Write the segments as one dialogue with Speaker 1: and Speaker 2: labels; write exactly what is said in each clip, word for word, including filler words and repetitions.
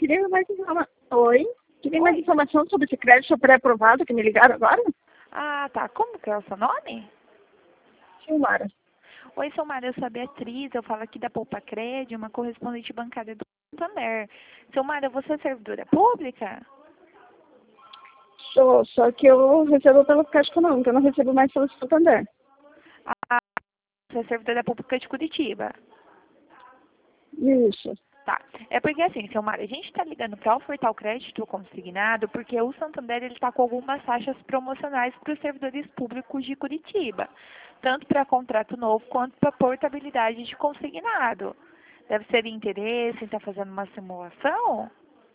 Speaker 1: queria mais informação. Oi? Queria mais
Speaker 2: Oi.
Speaker 1: informação sobre esse crédito pré-aprovado que me ligaram agora?
Speaker 2: Ah, tá. Como que é o seu nome?
Speaker 1: Silmara.
Speaker 2: Oi, Silmara, eu sou a Beatriz, eu falo aqui da Poupa Cred, uma correspondente bancária do Santander. Silmara, você é servidora pública?
Speaker 1: Sou, só que eu recebo pelo Caixa Econômica, eu não recebo mais pelo Santander.
Speaker 2: Ah, você é servidora pública de Curitiba?
Speaker 1: Isso.
Speaker 2: Tá. É porque assim, Silmara, a gente está ligando para ofertar o crédito consignado porque o Santander ele está com algumas taxas promocionais para os servidores públicos de Curitiba, tanto para contrato novo quanto para portabilidade de consignado. Deve ser de interesse em estar fazendo uma simulação?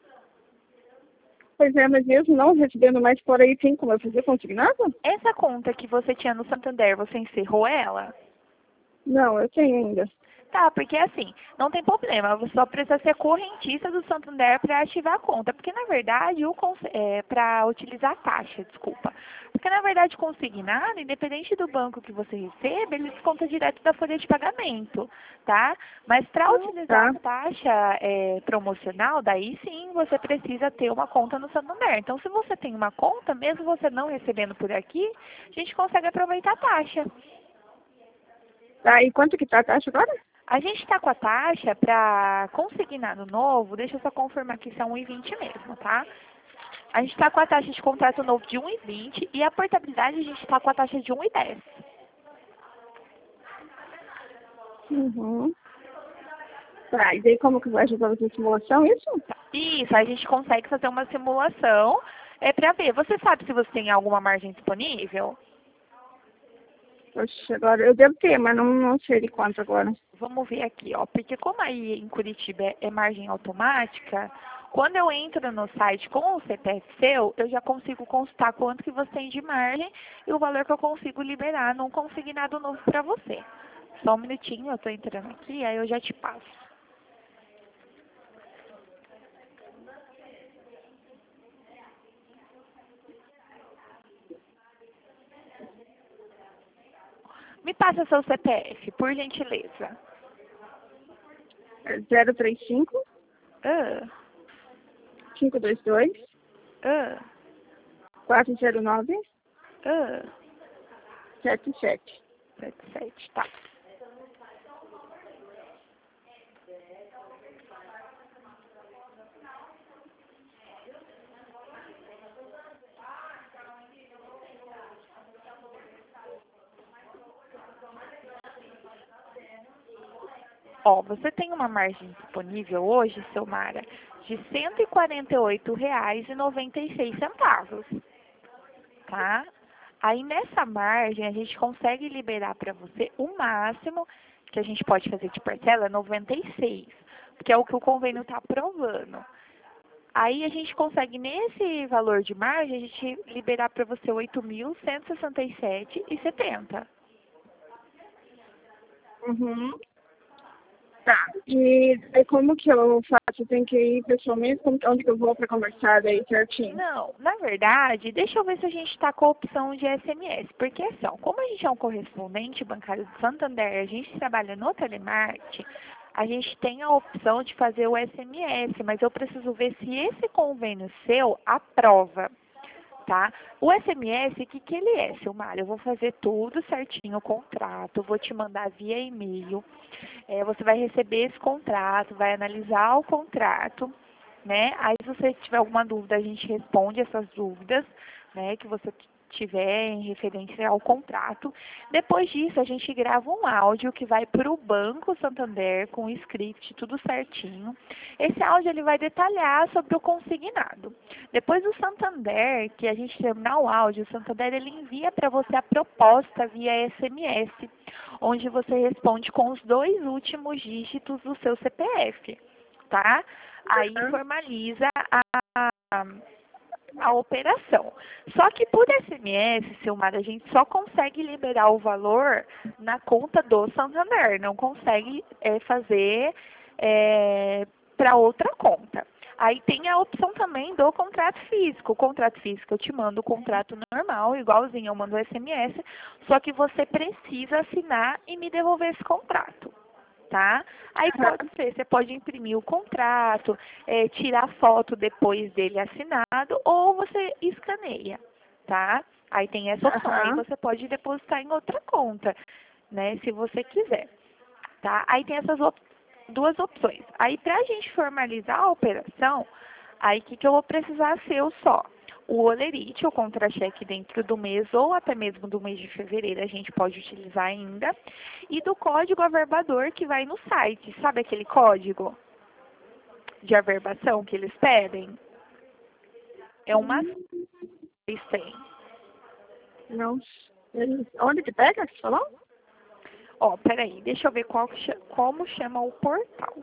Speaker 1: Pois é, mas mesmo não recebendo mais por aí, tem como eu fazer consignado?
Speaker 2: Essa conta que você tinha no Santander, você encerrou ela?
Speaker 1: Não, eu tenho ainda.
Speaker 2: Tá, porque assim, não tem problema, você só precisa ser correntista do Santander para ativar a conta, porque na verdade, o é, para utilizar a taxa, desculpa. Porque na verdade, consignado, independente do banco que você receba, ele desconta direto da folha de pagamento, tá? Mas para utilizar
Speaker 1: Tá.
Speaker 2: a taxa é, promocional, daí sim você precisa ter uma conta no Santander. Então, se você tem uma conta, mesmo você não recebendo por aqui, a gente consegue aproveitar a taxa.
Speaker 1: Tá, e quanto que tá a taxa agora?
Speaker 2: A gente está com a taxa para consignado novo, deixa eu só confirmar que são um e vinte mesmo, tá? A gente está com a taxa de contrato novo de um e vinte e a portabilidade a gente está com a taxa de um e dez.
Speaker 1: Uhum. Tá, e daí como que vai ajudar essa simulação, isso?
Speaker 2: Isso, a gente consegue fazer uma simulação é, para ver. Você sabe se você tem alguma margem disponível?
Speaker 1: Poxa, agora eu devo ter, mas não, não sei de quanto agora.
Speaker 2: Vamos ver aqui, ó. Porque como aí em Curitiba é, é margem automática, quando eu entro no site com o C P F seu, eu já consigo consultar quanto que você tem de margem e o valor que eu consigo liberar num consignado novo para você. Só um minutinho, eu estou entrando aqui, aí eu já te passo. Me passa seu C P F, por gentileza.
Speaker 1: É zero três cinco,
Speaker 2: Ah,
Speaker 1: cinco dois dois,
Speaker 2: ah,
Speaker 1: quatro zero nove,
Speaker 2: ah,
Speaker 1: sete sete.
Speaker 2: sete, sete, tá. Ó, você tem uma margem disponível hoje, Silmara, de cento e quarenta e oito reais e noventa e seis centavos, tá? Aí nessa margem a gente consegue liberar para você o máximo que a gente pode fazer de parcela, noventa e seis, que é o que o convênio está aprovando. Aí a gente consegue nesse valor de margem a gente liberar para você oito mil cento e sessenta e sete reais e setenta.
Speaker 1: Uhum. Tá. E aí como que eu faço? Eu tenho que ir pessoalmente? Como, onde que eu vou para conversar daí certinho?
Speaker 2: Não, na verdade, deixa eu ver se a gente está com a opção de S M S. Porque assim, ó, como a gente é um correspondente bancário do Santander, a gente trabalha no telemarketing, a gente tem a opção de fazer o S M S, mas eu preciso ver se esse convênio seu aprova, tá? O S M S, o que, que ele é, Silmar? Eu vou fazer tudo certinho, o contrato, vou te mandar via e-mail. É, você vai receber esse contrato, vai analisar o contrato, né? Aí se você tiver alguma dúvida, a gente responde essas dúvidas, né, que você tiver em referência ao contrato. Depois disso, a gente grava um áudio que vai para o Banco Santander com o script, tudo certinho. Esse áudio ele vai detalhar sobre o consignado. Depois do Santander, que a gente terminar o áudio, o Santander ele envia para você a proposta via S M S, onde você responde com os dois últimos dígitos do seu C P F, tá? Aí formaliza a, a, a operação. Só que por S M S, Silmar, a gente só consegue liberar o valor na conta do Santander, não consegue é, fazer é, para outra conta. Aí tem a opção também do contrato físico. O contrato físico eu te mando o contrato normal, igualzinho eu mando o S M S, só que você precisa assinar e me devolver esse contrato. tá? Aí pode ser, você pode imprimir o contrato, é, tirar foto depois dele assinado, ou você escaneia, tá? Aí tem essa opção, aí
Speaker 1: Aham.
Speaker 2: você pode depositar em outra conta, né, se você quiser, tá? Aí tem essas op duas opções. Aí pra gente formalizar a operação, aí o que, que eu vou precisar seu só? O olerite, o contra-cheque dentro do mês ou até mesmo do mês de fevereiro a gente pode utilizar ainda. E do código averbador que vai no site. Sabe aquele código de averbação que eles pedem? É uma eles têm.
Speaker 1: Não. Eles- Onde que pega, que você falou?
Speaker 2: Ó, peraí, deixa eu ver qual, que cha- como chama o portal.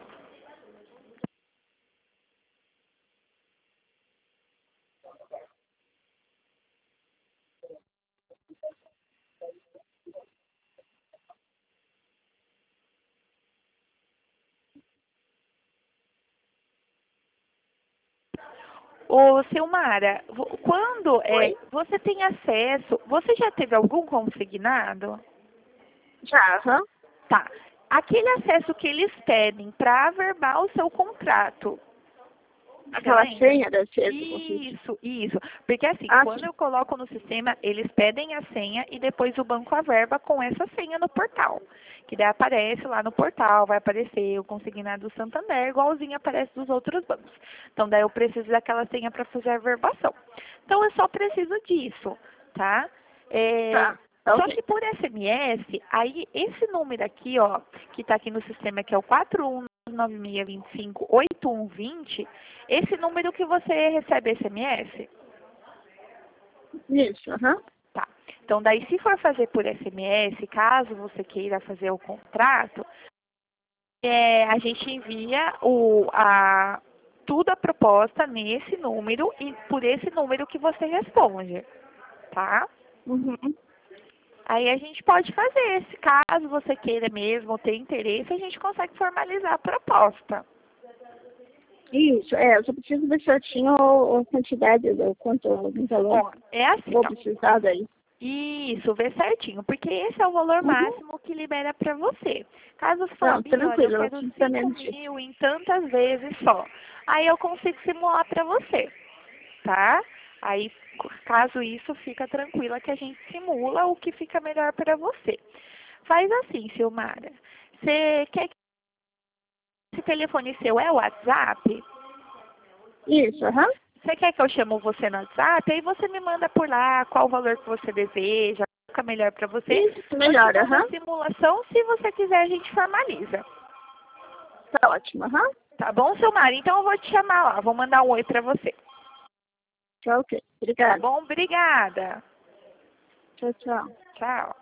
Speaker 2: Ô, Silmara, vo- quando é,
Speaker 1: Oi?
Speaker 2: você tem acesso, você já teve algum consignado?
Speaker 1: Já, aham.
Speaker 2: Tá. Aquele acesso que eles pedem para averbar o seu contrato, você
Speaker 1: Aquela
Speaker 2: lembra?
Speaker 1: senha deve ser esse convite.
Speaker 2: Isso, isso. Porque assim,
Speaker 1: Ah,
Speaker 2: quando
Speaker 1: sim.
Speaker 2: eu coloco no sistema, eles pedem a senha e depois o banco averba com essa senha no portal. Que daí aparece lá no portal, vai aparecer o consignado do Santander, igualzinho aparece dos outros bancos. Então daí eu preciso daquela senha para fazer a averbação. Então eu só preciso disso, tá? É,
Speaker 1: Tá. Tá
Speaker 2: só
Speaker 1: ok.
Speaker 2: que por S M S, aí esse número aqui, ó, que está aqui no sistema, que é o quatro um nove seis dois cinco oito um dois zero, esse número que você recebe S M S?
Speaker 1: Isso, aham.
Speaker 2: Tá. Então, daí, se for fazer por S M S, caso você queira fazer o contrato, é, a gente envia o, a, tudo a proposta nesse número e por esse número que você responde, tá?
Speaker 1: Uhum.
Speaker 2: Aí a gente pode fazer, se caso você queira mesmo ter interesse, a gente consegue formalizar a proposta.
Speaker 1: Isso, é, eu só preciso ver certinho a a quantidade, do quanto o valor
Speaker 2: Ó, é assim,
Speaker 1: vou
Speaker 2: ó.
Speaker 1: precisar daí.
Speaker 2: Isso, vê certinho, porque esse é o valor
Speaker 1: Uhum.
Speaker 2: máximo que libera para você. Caso você fale,
Speaker 1: Não,
Speaker 2: "Bia, olha, eu
Speaker 1: tranquilo, eu
Speaker 2: quero
Speaker 1: preciso
Speaker 2: cinco
Speaker 1: também disso.
Speaker 2: mil em tantas vezes só. Aí eu consigo simular para você, tá? Aí, caso isso, fica tranquila que a gente simula o que fica melhor para você. Faz assim, Silmara. Você quer que esse telefone seu é o WhatsApp?
Speaker 1: Isso, aham.
Speaker 2: Você quer que eu chamo você no WhatsApp? Aí você me manda por lá qual o valor que você deseja, fica melhor para você.
Speaker 1: Isso,
Speaker 2: Eu te
Speaker 1: melhor,
Speaker 2: mando a
Speaker 1: aham.
Speaker 2: simulação, se você quiser a gente formaliza.
Speaker 1: Tá ótimo, aham.
Speaker 2: Tá bom, Silmara? Então eu vou te chamar lá, vou mandar um oi para você.
Speaker 1: Tá ok.
Speaker 2: Tá
Speaker 1: Obrigada.
Speaker 2: bom? Obrigada.
Speaker 1: Tchau, tchau.
Speaker 2: Tchau.